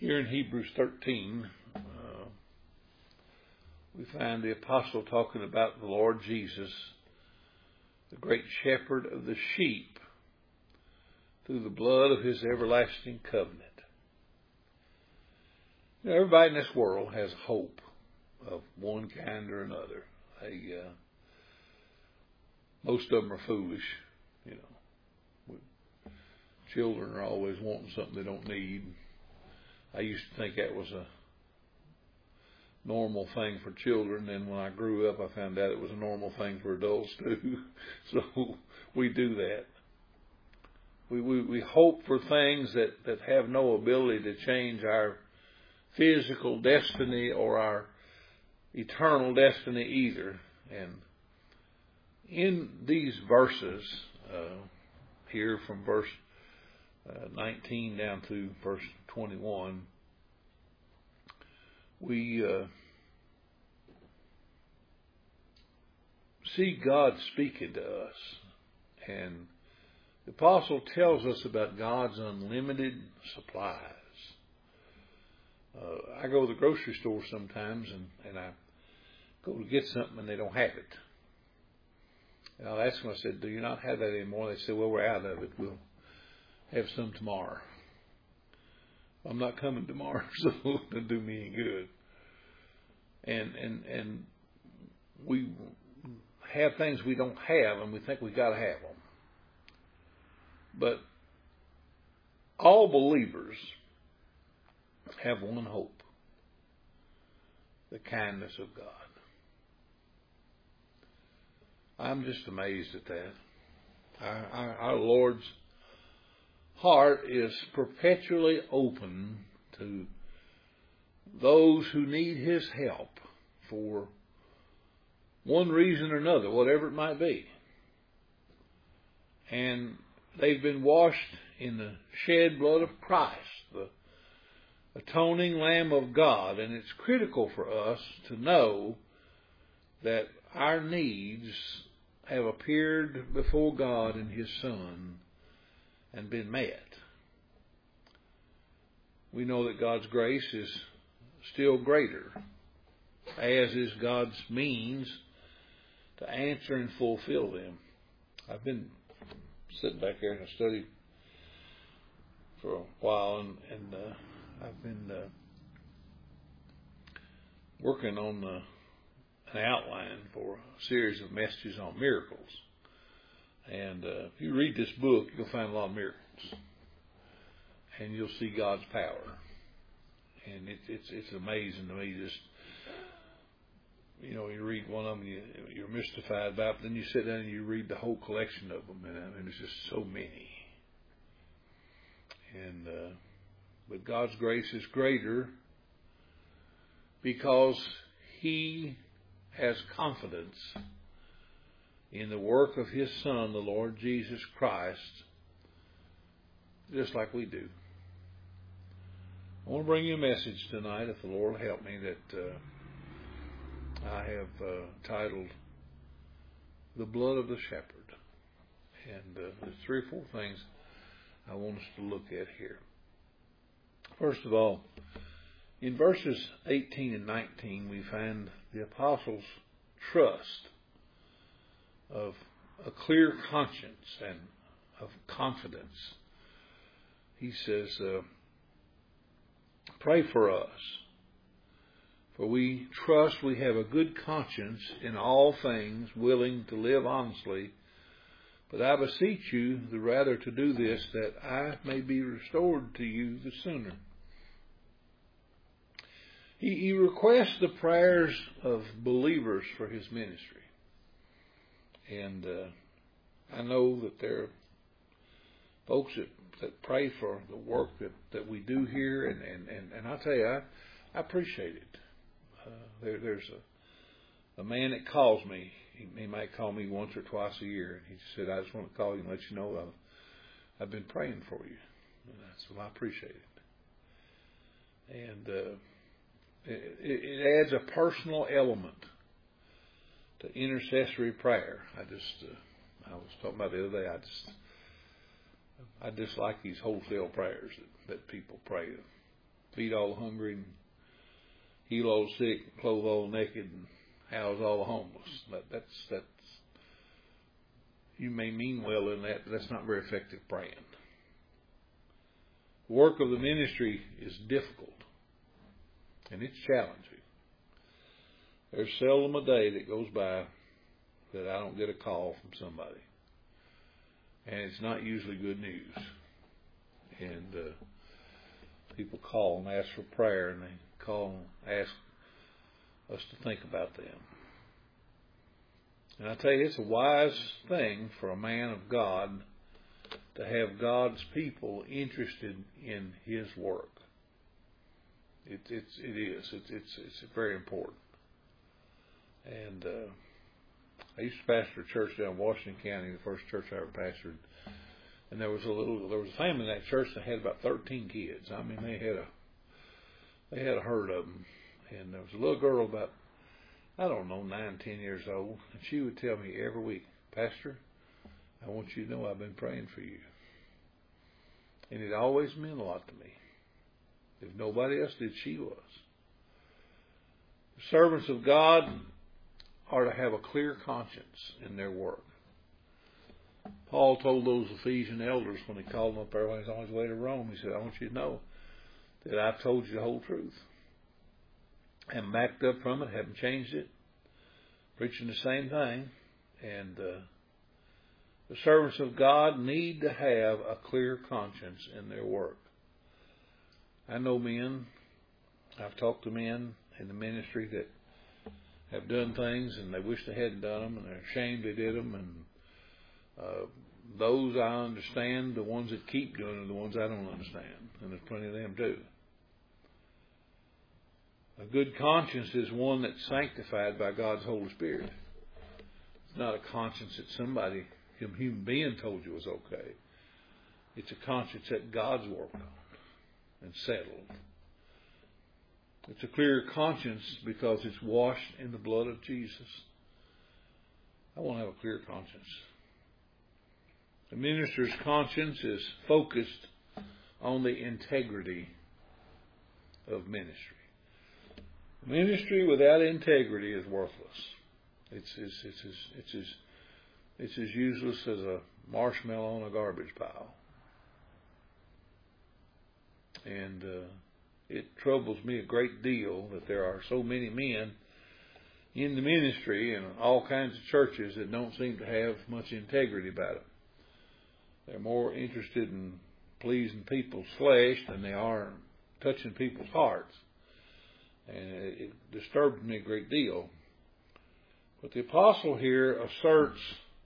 Here in Hebrews 13, we find the apostle talking about the Lord Jesus, the great shepherd of the sheep, through the blood of his everlasting covenant. You know, everybody in this world has hope of one kind or another. Most of them are foolish, you know. Children are always wanting something they don't need. I used to think that was a normal thing for children, and when I grew up, I found out it was a normal thing for adults too. So we do that. We hope for things that have no ability to change our physical destiny or our eternal destiny either. And in these verses, here from verse 19 down to verse 21, we see God speaking to us. And the apostle tells us about God's unlimited supplies. I go to the grocery store sometimes and I go to get something and they don't have it. And I'll ask them, I said, do you not have that anymore? They said, well, we're out of it. We'll have some tomorrow. I'm not coming tomorrow, so it won't do me any good. And we have things we don't have, and we think we got to have them. But all believers have one hope: the kindness of God. I'm just amazed at that. Our Lord's heart is perpetually open to those who need His help for one reason or another, whatever it might be. And they've been washed in the shed blood of Christ, the atoning Lamb of God. And it's critical for us to know that our needs have appeared before God in His Son and been met. We know that God's grace is still greater, as is God's means to answer and fulfill them. I've been sitting back there and studied for a while, and I've been working on an outline for a series of messages on miracles. And if you read this book, you'll find a lot of miracles, and you'll see God's power. And it's amazing to me. Just, you know, you read one of them, you're mystified about it, but then you sit down and you read the whole collection of them, and I mean, there's just so many. And but God's grace is greater because He has confidence in the work of His Son, the Lord Jesus Christ, just like we do. I want to bring you a message tonight, if the Lord will help me, that I have titled The Blood of the Shepherd. And there's 3 or 4 things I want us to look at here. First of all, in verses 18 and 19, we find the apostle's trust of a clear conscience and of confidence. He says, pray for us, for we trust we have a good conscience in all things, willing to live honestly. But I beseech you the rather to do this, that I may be restored to you the sooner. He requests the prayers of believers for his ministry. And I know that there are folks that pray for the work that we do here, and I tell you, I appreciate it. There's a man that calls me. He might call me once or twice a year, and he said, I just want to call you and let you know I've been praying for you. And I said, well, I appreciate it. And it adds a personal element to intercessory prayer. I was talking about the other day, I dislike these wholesale prayers that people pray. feed all the hungry, and heal all the sick, clothe all the naked, and house all the homeless. That's you may mean well in that, but that's not very effective praying. The work of the ministry is difficult, and it's challenging. There's seldom a day that goes by that I don't get a call from somebody. And it's not usually good news. And people call and ask for prayer, and they call and ask us to think about them. And I tell you, it's a wise thing for a man of God to have God's people interested in His work. It is. It's very important. And I used to pastor a church down in Washington County, the first church I ever pastored. And there was a family in that church that had about 13 kids. I mean, they had a herd of them. And there was a little girl about, 9, 10 years old, and she would tell me every week, "Pastor, I want you to know I've been praying for you." And it always meant a lot to me. If nobody else did, she was. The servants of God are to have a clear conscience in their work. Paul told those Ephesian elders when he called them up there when he was on his way to Rome, he said, "I want you to know that I've told you the whole truth. I haven't backed up from it, haven't changed it, preaching the same thing." And the servants of God need to have a clear conscience in their work. I know men, I've talked to men in the ministry that have done things and they wish they hadn't done them and they're ashamed they did them. And those I understand, the ones that keep doing them, the ones I don't understand. And there's plenty of them too. A good conscience is one that's sanctified by God's Holy Spirit. It's not a conscience that somebody, some human being told you was okay. It's a conscience that God's worked on and settled. It's a clear conscience because it's washed in the blood of Jesus. I want to have a clear conscience. The minister's conscience is focused on the integrity of ministry. Ministry without integrity is worthless. It's as useless as a marshmallow on a garbage pile. And it troubles me a great deal that there are so many men in the ministry and all kinds of churches that don't seem to have much integrity about it. They're more interested in pleasing people's flesh than they are touching people's hearts. And it disturbs me a great deal. But the apostle here asserts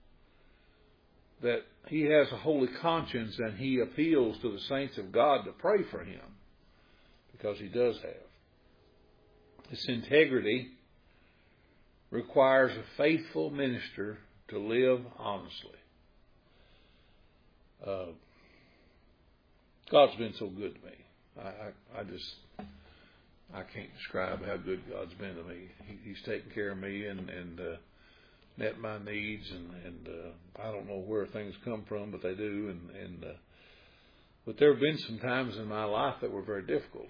that he has a holy conscience and he appeals to the saints of God to pray for him, because he does have. This integrity requires a faithful minister to live honestly. God's been so good to me. I can't describe how good God's been to me. He's taken care of me and met my needs, and I don't know where things come from, but they do. But there have been some times in my life that were very difficult,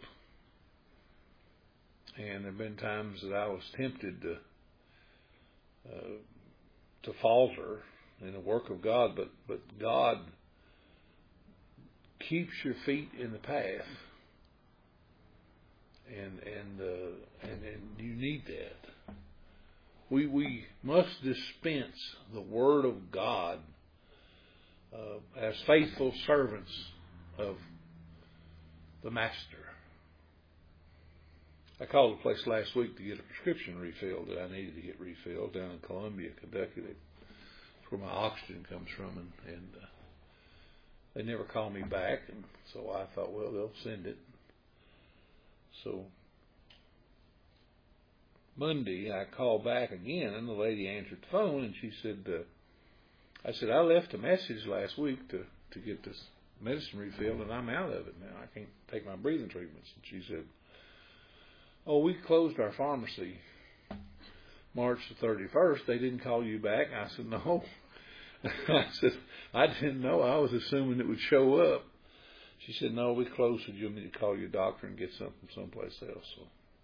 and there have been times that I was tempted to falter in the work of God. But God keeps your feet in the path. And you need that. We must dispense the Word of God as faithful servants of the Master. I called a place last week to get a prescription refilled that I needed to get refilled down in Columbia, Kentucky. That's where my oxygen comes from, and they never called me back, and so I thought, well, they'll send it. So Monday, I called back again, and the lady answered the phone, and she said, I said, "I left a message last week to get this medicine refilled, and I'm out of it now. I can't take my breathing treatments." And she said, "Oh, we closed our pharmacy March the 31st. They didn't call you back." I said, "No." I said, "I didn't know. I was assuming it would show up." She said, no, we closed, so you'll need to call your doctor and get something someplace else. So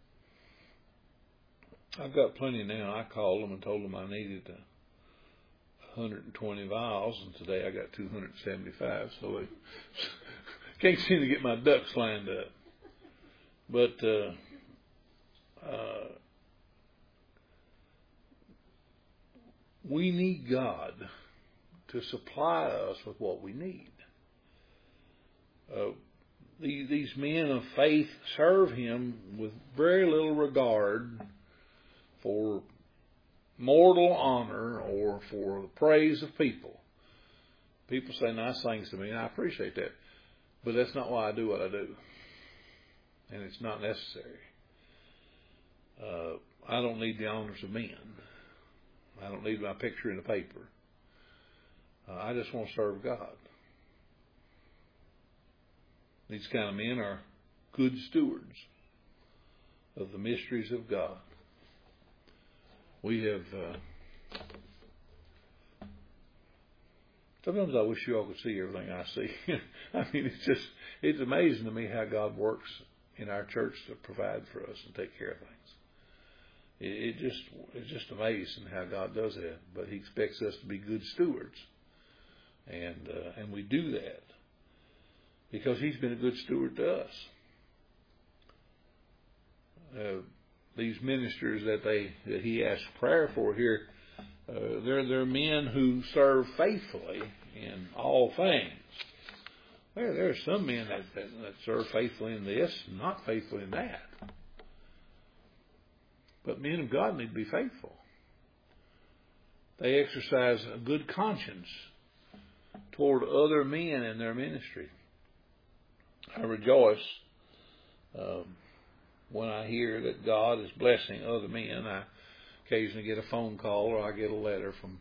I've got plenty now. I called them and told them I needed 120 vials, and today I got 275. So I can't seem to get my ducks lined up. But we need God to supply us with what we need. These men of faith serve Him with very little regard for mortal honor or for the praise of people. People say nice things to me, and I appreciate that. But that's not why I do what I do. And it's not necessary. I don't need the honors of men. I don't need my picture in the paper. I just want to serve God. These kind of men are good stewards of the mysteries of God. We have... sometimes I wish you all could see everything I see. I mean, it's amazing to me how God works in our church to provide for us and take care of things. It's just amazing how God does that. But He expects us to be good stewards. And we do that because He's been a good steward to us. These ministers that He asks prayer for here, they're men who serve faithfully in all things. There are some men that serve faithfully in this, not faithfully in that. But men of God need to be faithful. They exercise a good conscience toward other men in their ministry. I rejoice when I hear that God is blessing other men. I occasionally get a phone call or I get a letter from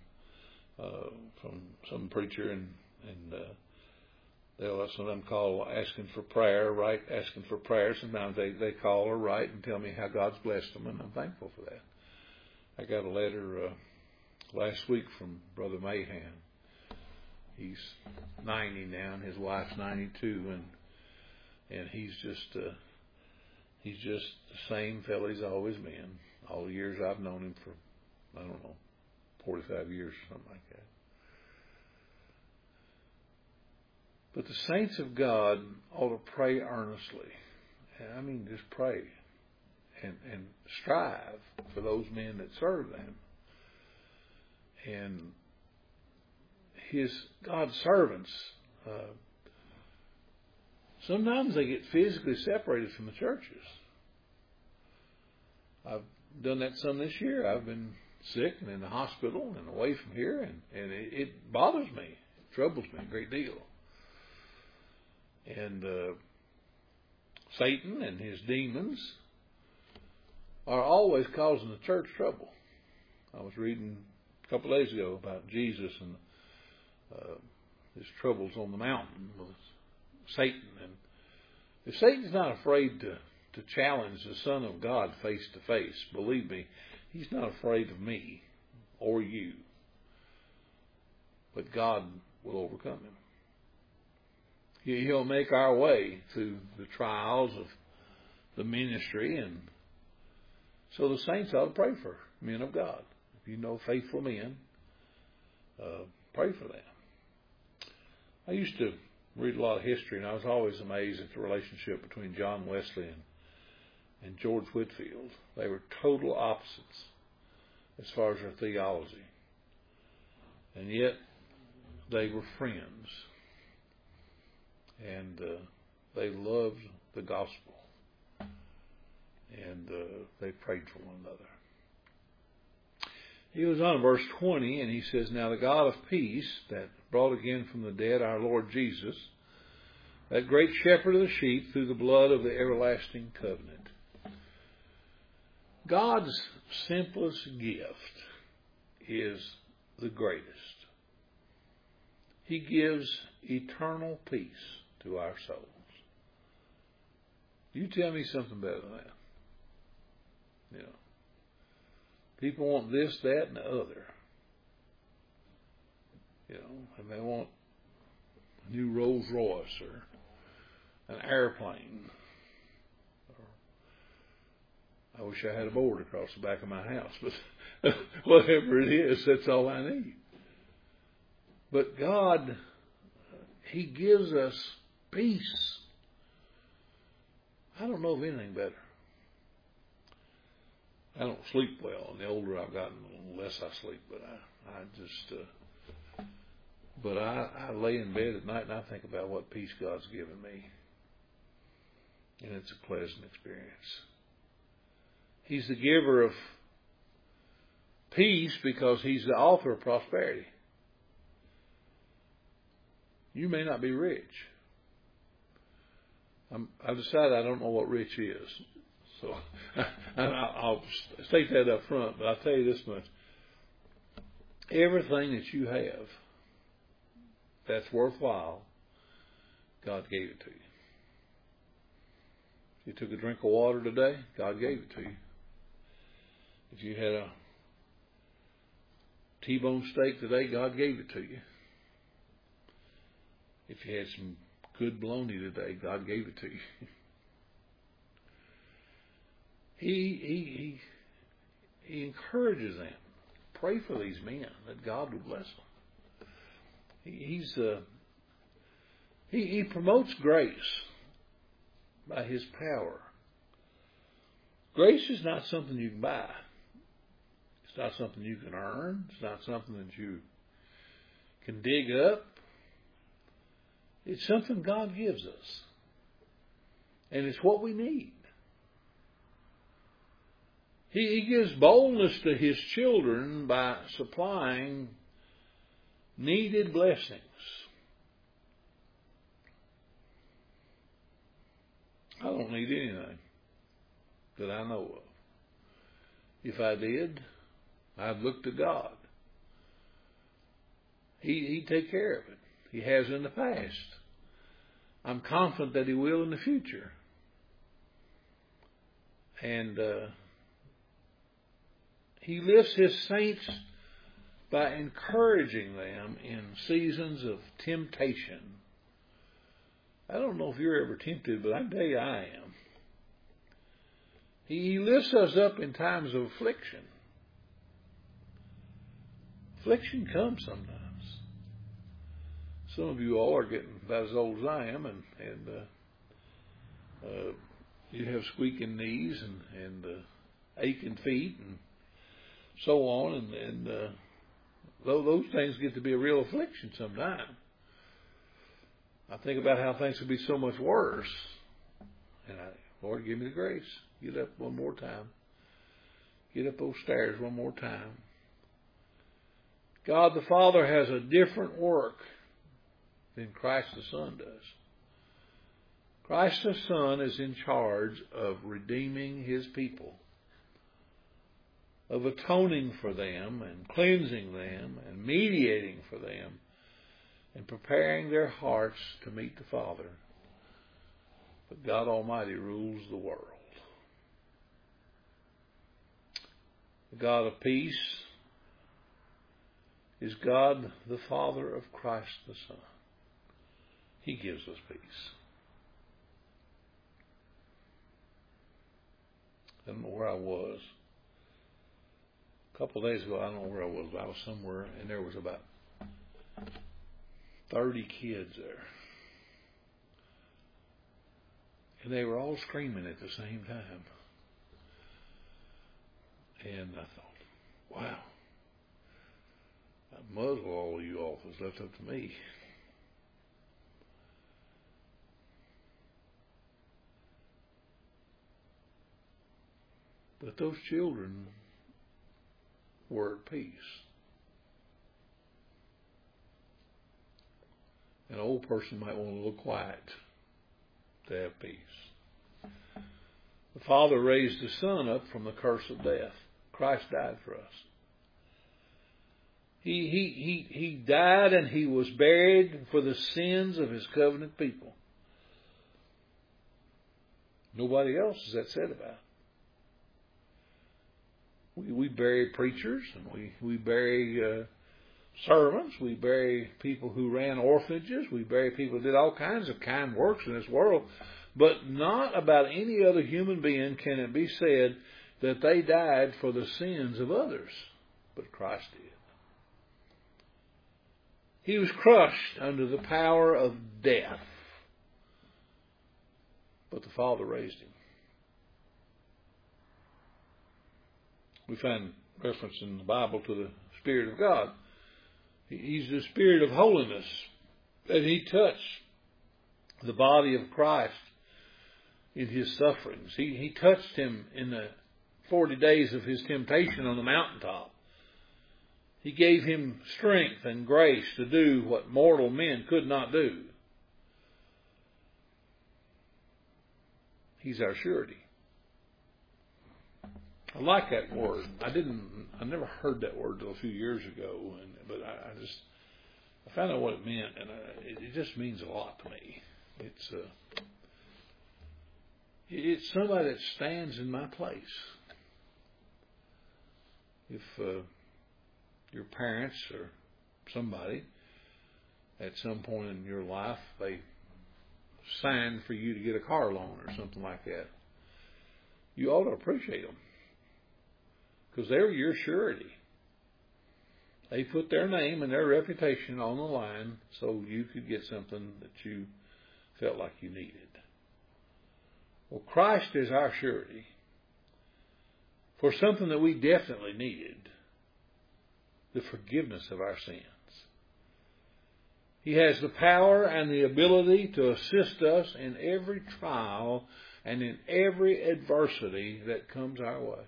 some preacher, and they'll some of them call asking for prayer, asking for prayer. Sometimes they call or write and tell me how God's blessed them, and I'm thankful for that. I got a letter last week from Brother Mahan. He's 90 now, and his wife's 92, and he's just the same fellow he's always been. All the years I've known him for, 45 years or something like that. But the saints of God ought to pray earnestly. I mean, just pray and strive for those men that serve them. And God's servants, sometimes they get physically separated from the churches. I've done that some this year. I've been sick and in the hospital and away from here, and it bothers me. It troubles me a great deal. And Satan and his demons are always causing the church trouble. I was reading a couple of days ago about Jesus and his troubles on the mountain with Satan. And if Satan's not afraid to challenge the Son of God face to face, believe me, he's not afraid of me or you. But God will overcome him. He'll make our way through the trials of the ministry, and so the saints ought to pray for men of God. If you know faithful men, pray for them. I used to read a lot of history, and I was always amazed at the relationship between John Wesley and George Whitefield. They were total opposites as far as their theology, and yet they were friends. And they loved the gospel. And they prayed for one another. He goes on in verse 20, and he says, Now the God of peace, that brought again from the dead our Lord Jesus, that great shepherd of the sheep, through the blood of the everlasting covenant. God's simplest gift is the greatest. He gives eternal peace to our souls. You tell me something better than that. You know, people want this, that, and the other. You know, and they want a new Rolls Royce or an airplane. I wish I had a board across the back of my house, but whatever it is, that's all I need. But God, He gives us peace. I don't know of anything better. I don't sleep well, and the older I've gotten, the less I sleep. But I lay in bed at night and I think about what peace God's given me, and it's a pleasant experience. He's the giver of peace because He's the author of prosperity. You may not be rich. I've decided I don't know what rich is. So I'll state that up front, but I'll tell you this much. Everything that you have that's worthwhile, God gave it to you. If you took a drink of water today, God gave it to you. If you had a T-bone steak today, God gave it to you. If you had some good bologna today, God gave it to you. He encourages them. Pray for these men that God would bless them. He promotes grace by His power. Grace is not something you can buy. It's not something you can earn. It's not something that you can dig up. It's something God gives us. And it's what we need. He gives boldness to His children by supplying needed blessings. I don't need anything that I know of. If I did, I'd look to God. He'd take care of it. He has in the past. I'm confident that He will in the future. And He lifts His saints by encouraging them in seasons of temptation. I don't know if you're ever tempted, but I tell you I am. He lifts us up in times of affliction. Affliction comes sometimes. Some of you all are getting about as old as I am, and you have squeaking knees and aching feet and so on, and those things get to be a real affliction sometime. I think about how things could be so much worse, and Lord, give me the grace. Get up one more time. Get up those stairs one more time. God the Father has a different work than Christ the Son does. Christ the Son is in charge of redeeming His people, of atoning for them and cleansing them and mediating for them and preparing their hearts to meet the Father. But God Almighty rules the world. The God of peace is God the Father of Christ the Son. He gives us peace. I don't know where I was. A couple of days ago, I don't know where I was, but I was somewhere, and there was about 30 kids there. And they were all screaming at the same time. And I thought, wow, I'd muzzle all of you off if it's left up to me. But those children were at peace. An old person might want a little quiet to have peace. The Father raised the Son up from the curse of death. Christ died for us. He died and He was buried for the sins of His covenant people. Nobody else is that said about. We bury preachers and we bury servants. We bury people who ran orphanages. We bury people who did all kinds of kind works in this world. But not about any other human being can it be said that they died for the sins of others. But Christ did. He was crushed under the power of death. But the Father raised him. We find reference in the Bible to the Spirit of God. He's the Spirit of holiness. And He touched the body of Christ in His sufferings. He touched Him in the 40 days of His temptation on the mountaintop. He gave Him strength and grace to do what mortal men could not do. He's our surety. I like that word. I never heard that word until a few years ago, but I found out what it meant, and it just means a lot to me. It's somebody that stands in my place. If your parents or somebody at some point in your life, they signed for you to get a car loan or something like that, you ought to appreciate them. Because they're your surety. They put their name and their reputation on the line so you could get something that you felt like you needed. Well, Christ is our surety for something that we definitely needed, the forgiveness of our sins. He has the power and the ability to assist us in every trial and in every adversity that comes our way.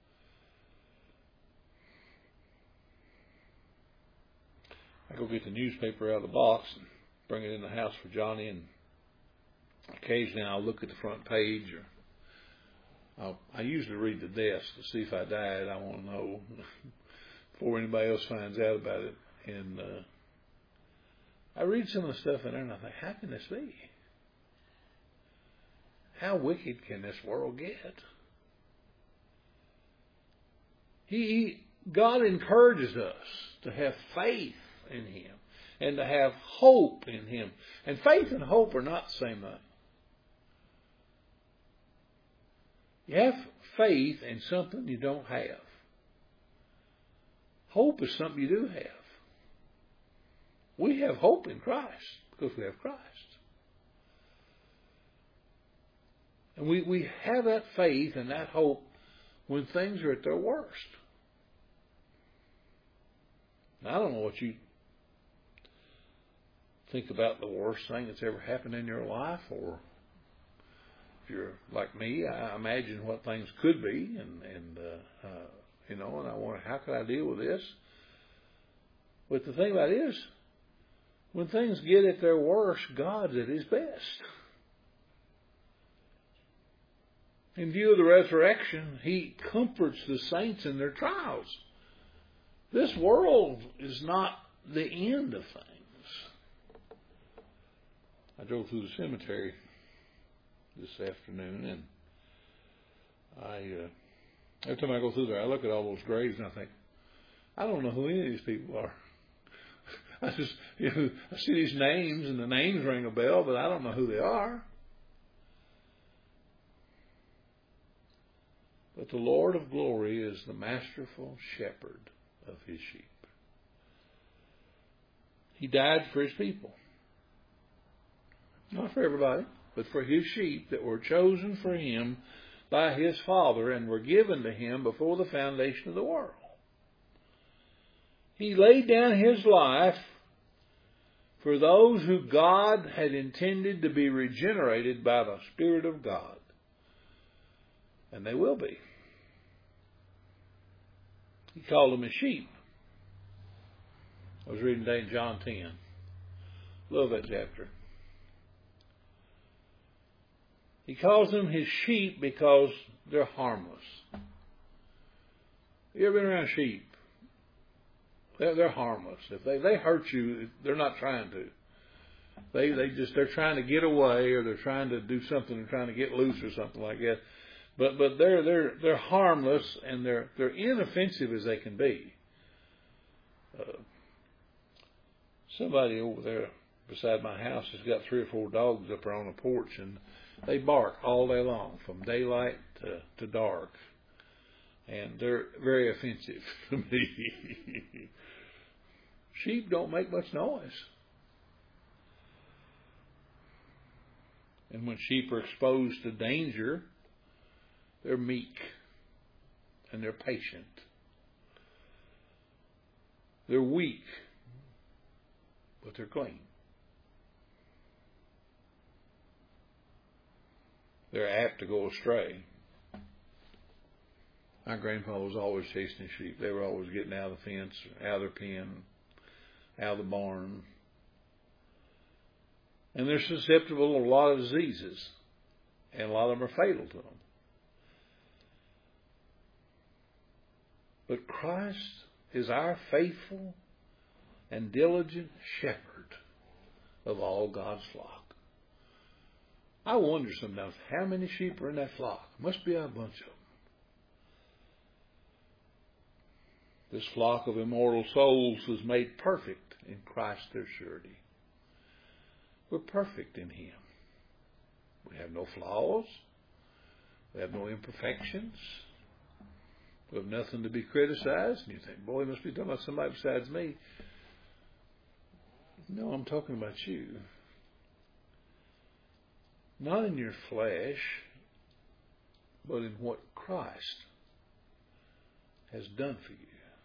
I go get the newspaper out of the box and bring it in the house for Johnny, and occasionally I'll look at the front page, or I usually read the desk to see if I died. I want to know before anybody else finds out about it. And I read some of the stuff in there and I think, how can this be? How wicked can this world get? God encourages us to have faith in Him and to have hope in Him. And faith and hope are not the same thing. You have faith in something you don't have. Hope is something you do have. We have hope in Christ because we have Christ. And we have that faith and that hope when things are at their worst. Now, I don't know what you think about the worst thing that's ever happened in your life, or if you're like me, I imagine what things could be, and I wonder, how could I deal with this? But the thing about it is, when things get at their worst, God's at His best. In view of the resurrection, He comforts the saints in their trials. This world is not the end of things. I drove through the cemetery this afternoon, and every time I go through there, I look at all those graves and I think, I don't know who any of these people are. I see these names and the names ring a bell, but I don't know who they are. But the Lord of glory is the masterful shepherd of His sheep. He died for His people. Not for everybody, but for His sheep that were chosen for Him by His Father and were given to Him before the foundation of the world. He laid down His life for those who God had intended to be regenerated by the Spirit of God. And they will be. He called them His sheep. I was reading today in John 10. Love that chapter. He calls them His sheep because they're harmless. You ever been around sheep? They're harmless. If they hurt you, they're not trying to. They're trying to get away, or they're trying to do something, they're trying to get loose or something like that. But they're harmless, and they're inoffensive as they can be. Somebody over there beside my house has got 3 or 4 dogs up there on the porch, and they bark all day long, from daylight to dark. And they're very offensive to me. Sheep don't make much noise. And when sheep are exposed to danger, they're meek and they're patient. They're weak, but they're clean. They're apt to go astray. My grandpa was always chasing sheep. They were always getting out of the fence, out of their pen, out of the barn. And they're susceptible to a lot of diseases, and a lot of them are fatal to them. But Christ is our faithful and diligent shepherd of all God's flock. I wonder sometimes how many sheep are in that flock. Must be a bunch of them. This flock of immortal souls was made perfect in Christ their surety. We're perfect in Him. We have no flaws. We have no imperfections. We have nothing to be criticized. And you think, boy, he must be talking about somebody besides me. No, I'm talking about you. Not in your flesh, but in what Christ has done for you.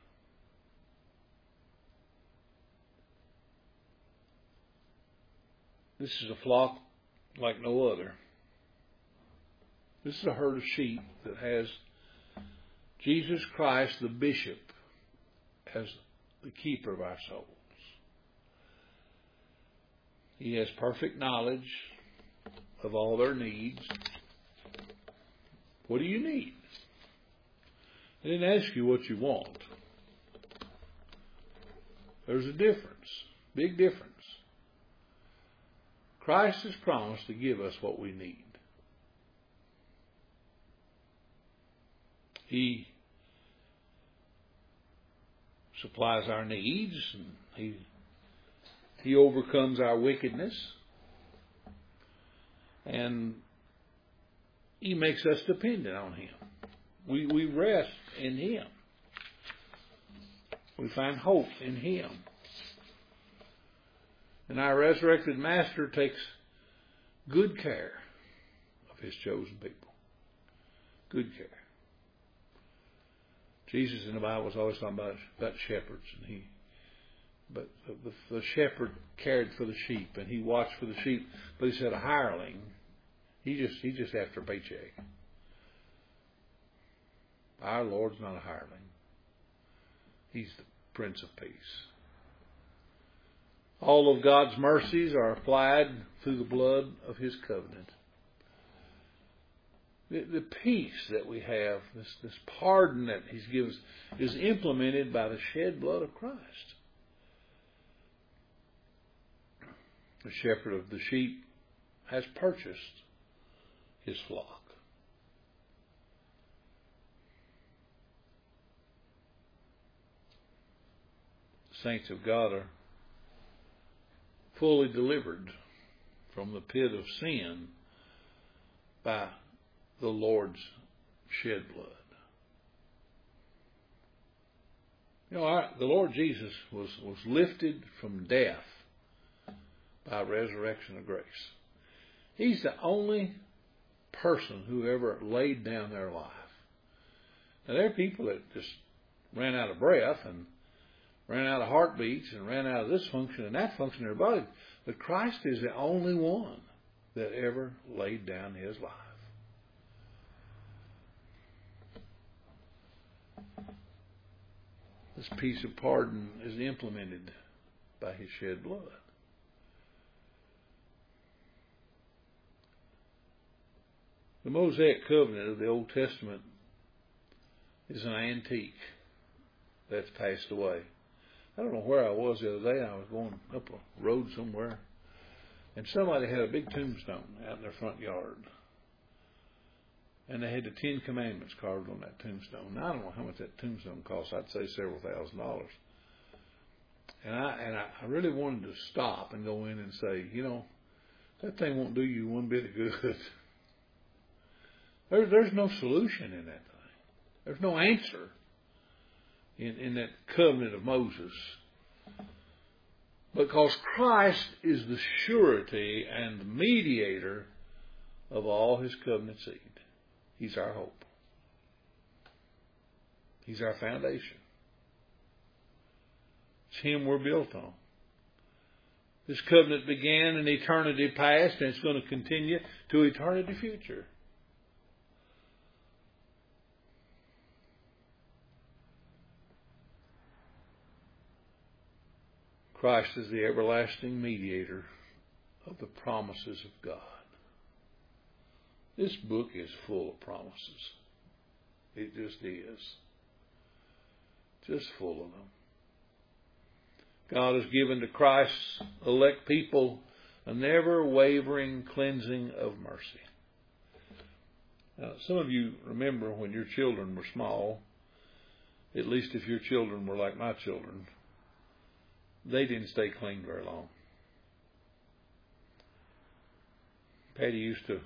This is a flock like no other. This is a herd of sheep that has Jesus Christ, the bishop, as the keeper of our souls. He has perfect knowledge of all their needs. What do you need? I didn't ask you what you want. There's a difference, big difference. Christ has promised to give us what we need. He supplies our needs, and He overcomes our wickedness, and He makes us dependent on Him. We rest in Him. We find hope in Him. And our resurrected Master takes good care of His chosen people. Good care. Jesus in the Bible was always talking about shepherds, but the shepherd cared for the sheep, and he watched for the sheep. But he said a hireling, he's just after a paycheck. Our Lord's not a hireling. He's the Prince of Peace. All of God's mercies are applied through the blood of His covenant. The peace that we have, this pardon that He's given us, is implemented by the shed blood of Christ. The shepherd of the sheep has purchased his flock. The saints of God are fully delivered from the pit of sin by the Lord's shed blood. You know, the Lord Jesus was lifted from death by resurrection of grace. He's the only person who ever laid down their life. Now, there are people that just ran out of breath and ran out of heartbeats and ran out of this function and that function in their body. But Christ is the only one that ever laid down His life. This piece of pardon is implemented by His shed blood. The Mosaic covenant of the Old Testament is an antique that's passed away. I don't know where I was the other day. I was going up a road somewhere, and somebody had a big tombstone out in their front yard. And they had the 10 Commandments carved on that tombstone. Now, I don't know how much that tombstone cost. I'd say several $1,000s. And I really wanted to stop and go in and say, that thing won't do you one bit of good. There's no solution in that thing. There's no answer in that covenant of Moses. Because Christ is the surety and the mediator of all his covenant seed. He's our hope. He's our foundation. It's him we're built on. This covenant began in eternity past, and it's going to continue to eternity future. Christ is the everlasting mediator of the promises of God. This book is full of promises. It just is. Just full of them. God has given to Christ's elect people a never-wavering cleansing of mercy. Now, some of you remember when your children were small, at least if your children were like my children, they didn't stay clean very long. Patty used to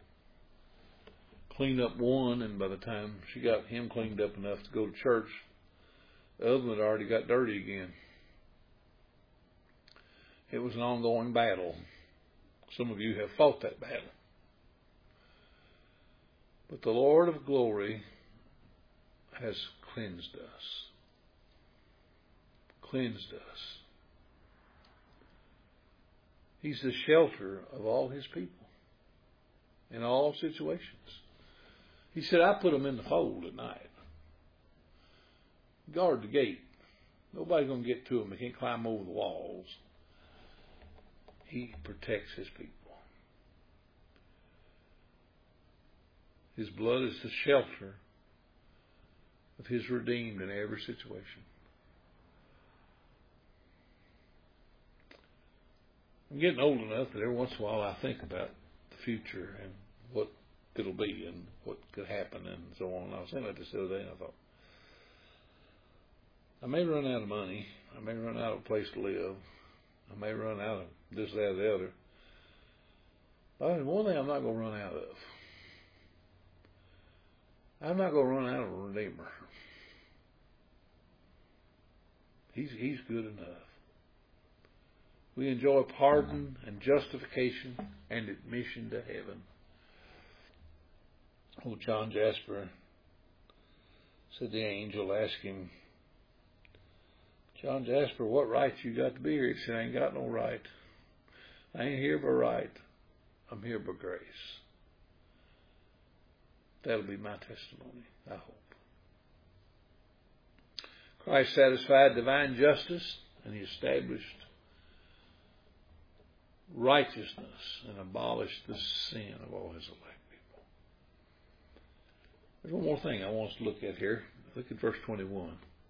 clean up one, and by the time she got him cleaned up enough to go to church, the other one had already got dirty again. It was an ongoing battle. Some of you have fought that battle. But the Lord of glory has cleansed us. Cleansed us. He's the shelter of all his people in all situations. He said, I put them in the fold at night. Guard the gate. Nobody's going to get to them. They can't climb over the walls. He protects his people. His blood is the shelter of his redeemed in every situation. I'm getting old enough that every once in a while I think about the future and what it'll be and what could happen and so on. I was thinking about this the other day, and I thought, I may run out of money. I may run out of a place to live. I may run out of this, that, or the other. But there's one thing I'm not going to run out of. I'm not going to run out of a Redeemer. He's good enough. We enjoy pardon and justification and admission to heaven. Oh, John Jasper said the angel asked him, John Jasper, what right you got to be here? He said, I ain't got no right. I ain't here by right. I'm here by grace. That'll be my testimony, I hope. Christ satisfied divine justice, and he established righteousness and abolished the sin of all his elect people. There's one more thing I want us to look at here. Look at verse 21.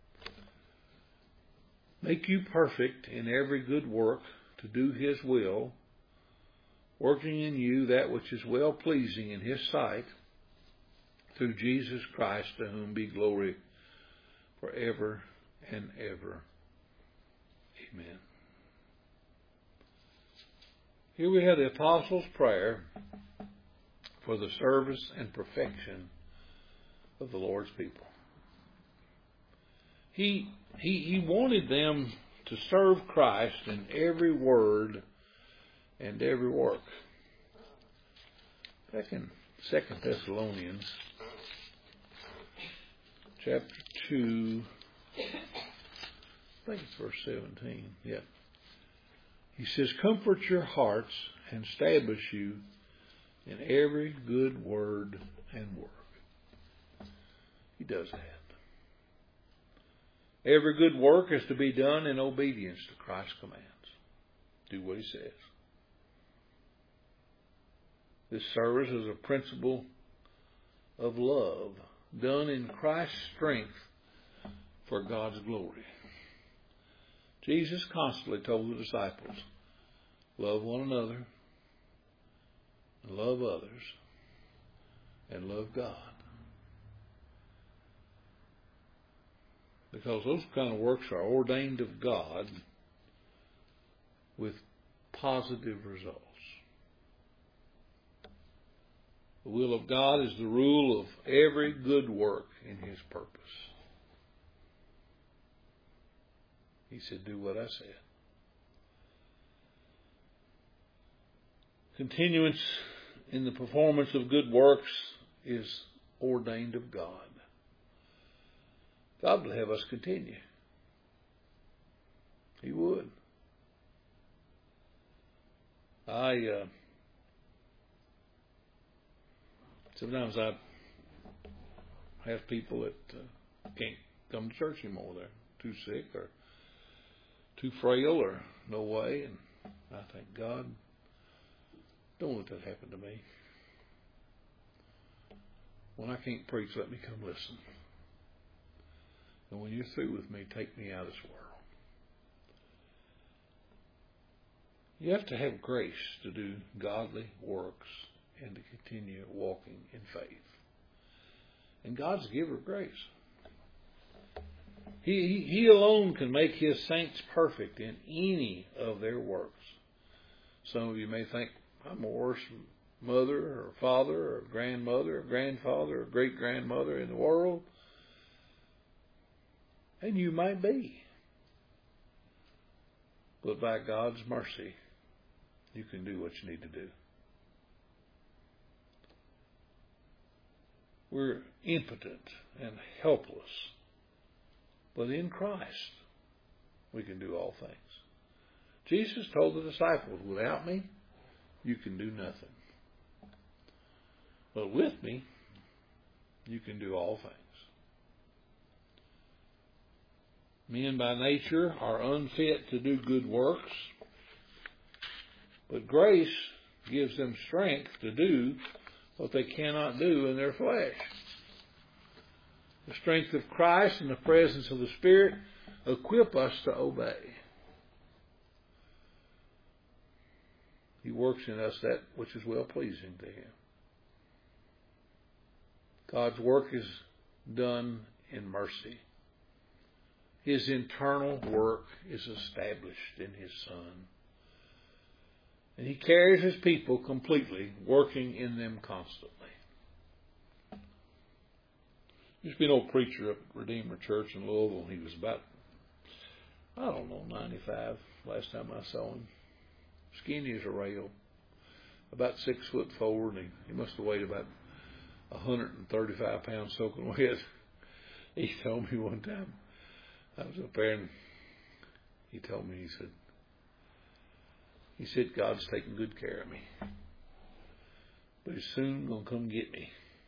Make you perfect in every good work to do his will, working in you that which is well-pleasing in his sight, through Jesus Christ, to whom be glory forever and ever. Amen. Here we have the Apostles' prayer for the service and perfection of the Lord's people. He wanted them to serve Christ in every word and every work. Back in 2 Thessalonians chapter 2, I think it's verse 17. Yeah. He says, comfort your hearts and establish you in every good word and work. He does that. Every good work is to be done in obedience to Christ's commands. Do what he says. This service is a principle of love done in Christ's strength for God's glory. Jesus constantly told the disciples, love one another, and love others, and love God. Because those kind of works are ordained of God with positive results. The will of God is the rule of every good work in His purpose. He said, do what I said. Continuance in the performance of good works is ordained of God. God will have us continue. He would. Sometimes I have people that can't come to church anymore. They're too sick or too frail or no way. And I think, God, don't let that happen to me. When I can't preach, let me come listen. And when you're through with me, take me out of this world. You have to have grace to do godly works and to continue walking in faith. And God's a giver of grace. He alone can make His saints perfect in any of their works. Some of you may think, I'm a worse mother or father or grandmother or grandfather or great-grandmother in the world. And you might be. But by God's mercy, you can do what you need to do. We're impotent and helpless. But in Christ, we can do all things. Jesus told the disciples, without me, you can do nothing. But with me, you can do all things. Men by nature are unfit to do good works, but grace gives them strength to do what they cannot do in their flesh. The strength of Christ and the presence of the Spirit equip us to obey. He works in us that which is well-pleasing to Him. God's work is done in mercy. His internal work is established in His Son. And He carries His people completely, working in them constantly. Used to be an old preacher up at Redeemer Church in Louisville. He was about, 95 last time I saw him. Skinny as a rail. About 6'4", and he must have weighed about 135 pounds soaking wet. He told me one time, I was up there and he told me, he said, God's taking good care of me. But He's soon going to come get me.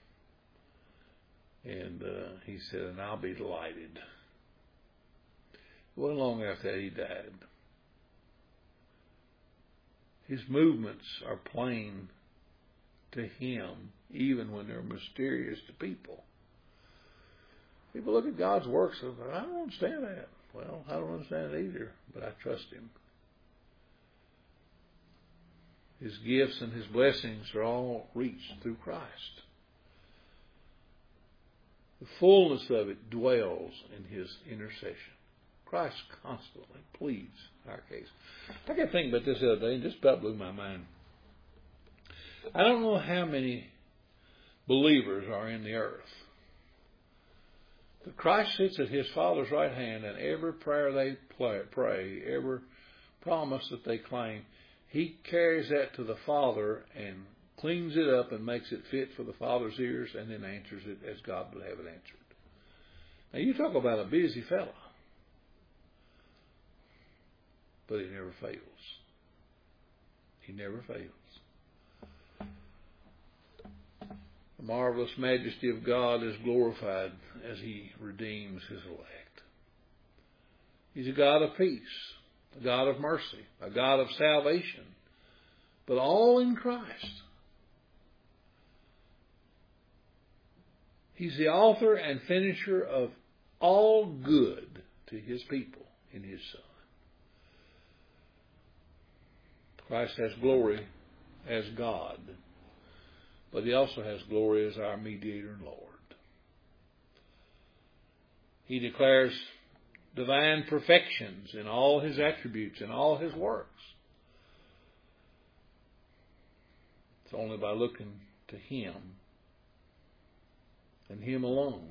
And he said, and I'll be delighted. It wasn't long after that he died. His movements are plain to Him, even when they're mysterious to people. People look at God's works and say, I don't understand that. Well, I don't understand it either, but I trust Him. His gifts and His blessings are all reached through Christ. The fullness of it dwells in His intercession. Christ constantly pleads our case. I got to think about this the other day, and just about blew my mind. I don't know how many believers are in the earth. But Christ sits at His Father's right hand, and every prayer they pray, every promise that they claim, He carries that to the Father and cleans it up and makes it fit for the Father's ears, and then answers it as God would have it answered. Now, you talk about a busy fella. But He never fails. He never fails. The marvelous majesty of God is glorified as He redeems His elect. He's a God of peace, a God of mercy, a God of salvation, but all in Christ. He's the author and finisher of all good to His people in His Son. Christ has glory as God, but He also has glory as our mediator and Lord. He declares divine perfections in all His attributes, in all His works. It's only by looking to Him and Him alone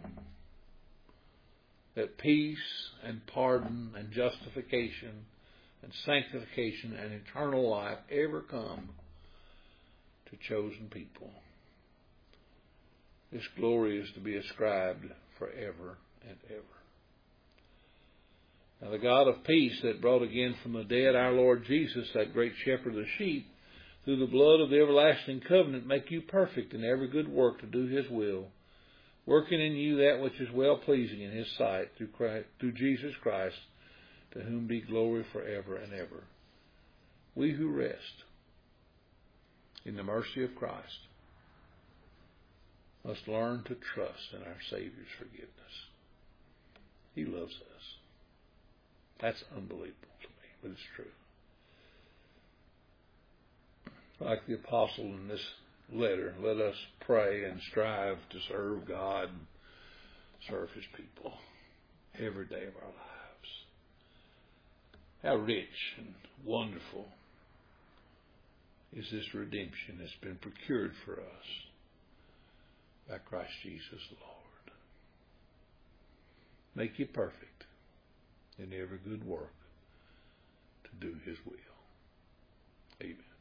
that peace and pardon and justification and sanctification and eternal life ever come to chosen people. This glory is to be ascribed forever and ever. Now the God of peace that brought again from the dead our Lord Jesus, that great shepherd of the sheep, through the blood of the everlasting covenant, make you perfect in every good work to do His will, working in you that which is well-pleasing in His sight, through Jesus Christ, to whom be glory forever and ever. We who rest in the mercy of Christ must learn to trust in our Savior's forgiveness. He loves us. That's unbelievable to me, but it's true. Like the apostle in this letter, let us pray and strive to serve God and serve His people every day of our lives. How rich and wonderful is this redemption that's been procured for us by Christ Jesus the Lord. Make you perfect in every good work to do His will. Amen.